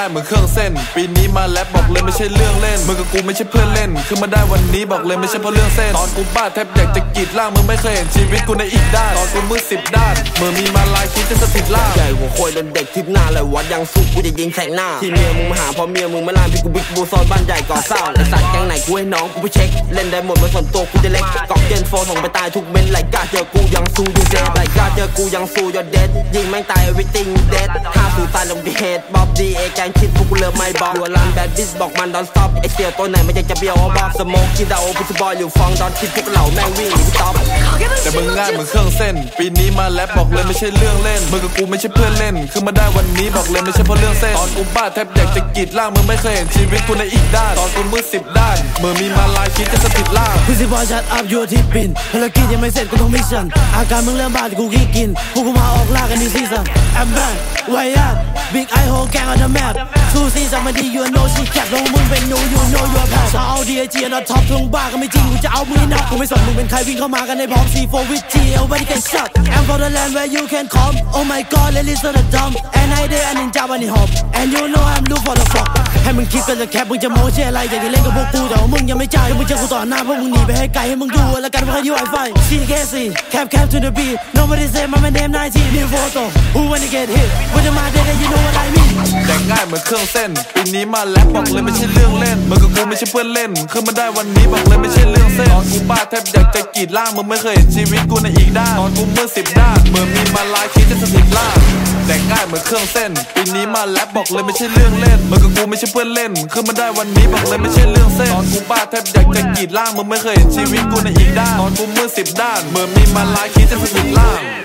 ายเหมือนเครื่องเส้นปีนี้มาแลปบอกเลยไม่ใช่เรื่องเล่นมึงกับกูไม่ใช่เพื่อนเล่นขึ้นมาได้วันนี้บอกเลยไม่ใช่เพราะเรื่องเส้นตอนกูบ้าแทบอยากจะกรีดล่างมึงไม่เคยเห็นชีวิตกูในอีกด้านตอนกูมืด10 ด้านเมื่อมีมาลายคิดจะสถิตล่างใหญ่หัวโคยโดนเด็กทิพหน้าเลยวัดยังสุกกูจะยิงแสงหน้าที่เมียมึงมาหาพอเมียมึงไม่ล่านพี่กูบิ๊กบูซอนบ้านใหญ่ก่อสร้างไอ้สัตว์แก๊งไหนกูให้น้องกูไปเช็คเล่นได้หมดมาส่วนตัวกูจะเล็กกอกเจนโฟส่งไปตายทุกเม็ดไหลกล้าเจอกูยังสู้ยูเดดไหลกล้าเจอกูยังสู้ยอดเด็ดยิงแม่งตาย everything dead 5 ตายลงที่เฮดบ๊อบดีเอแกงคิดพวกกูเลิฟไม่บอกหัวลันแบดบิสบอกมัน don't stop ไอเสี่ยวตัวไหนมันจะเบี้ยวบอกสโมกกินดาวพิซบอยอยู่ฟองดอนคิดพวกเหล่าแม่งวิ่งหนีพี่ต๊อปแต่มึงง่ายเหมือนเครื่องเส้นปีนี้มาแลปบอกเลยไม่ใช่เรื่องเล่นมึงกับกูไม่ใช่เพื่อนเล่นขึ้นมาได้วันนี้บอกเลยไม่ใช่เพราะเรื่องเส้นตอนกูบ้าแทบอยากจะกรีดล่างมึงไม่เคยเห็นชีวิตกูในอีกด้านตอนกูมืด10 ด้านเมื่อมีมาลายคิดจะสถิตล่างพิซบอยชัดอัพอยู่ที่ปิ่นภารกิจยังไม่เสร็จกูต้องมิชชั่นอาการมึงเริ่มบ้าที่กูขี้กินพวกกูมาออกล่ากันในซีซั่นแอมแบนไวยัดบิ๊กไอโฮแกงออนเดอะแมปทูซีซั่นมาดียูโนชีแคปลงมึงเป็นนูยูโนยูแพสเอาดีไอจีนอตท็อปทงบ้าก็ไม่จริงกูจะเอามึงให้นับกูไม่สนมึงเป็นใครวิ่งเข้ามากันในพร้อมC4 with G everybody get shot I'm for the land where you can come oh my god let listen to the dumb and I day and ninja bunny hop and you know I'm look for the fuck ให้มึงคิดกันจะแคปมึงจะโม้เช่อะไรอยากจะเล่นกับพวกกูแต่ว่ามึงยังไม่จ่ายมึงเจอกูต่อหน้าพวกมึงหนีไปให้ไกลให้มึงดูแล้วกันว่าใครที่ไวไฟ CKC cap to the beat nobody say my name 19 new photo who wanna get hit with the my day you know what I mean แต่ง่ายเหมือนเครื่องเส้นปีนี้มาแลปบอกเลยไม่ใช่เรื่องเล่นมึงกับกูไม่ใช่เพื่อนเล่นขึ้นมาได้วันนี้บอกเลยไม่ใช่เรื่องเส้นตอนกูบ้าแทบอยากจะกรีดล่างมึงไม่เคยเห็นชีวิตกูในอีกด้านตอนกูมืด10 ด้านเมื่อมีมาลายคิดจะสถิตล่างแต่ง่ายเหมือนเครื่องเส้นปีนี้มาแลปบอกเลยไม่ใช่เรื่องเล่นมึงกับกูไม่ใช่เพื่อนเล่นขึ้นมาได้วันนี้บอกเลยไม่ใช่เรื่องเส้นตอนกูบ้าแทบอยากจะกรีดล่างมึงไม่เคยเห็นชีวิตกูในอีกด้านตอนกูมืด10 ด้านเมื่อมีมาลายคิดจะสถิตล่าง